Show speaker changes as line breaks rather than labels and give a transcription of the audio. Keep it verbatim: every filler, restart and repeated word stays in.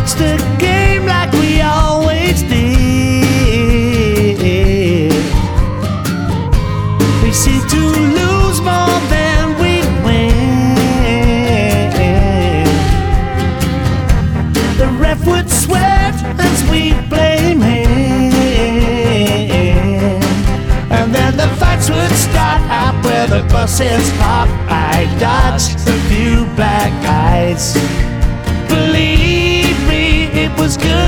watch the game like we always did. We seem to lose more than we win. The ref would sweat as we blame him, and then the fights would start out where the buses park. I dodged a few black eyes. Believe me, it was good.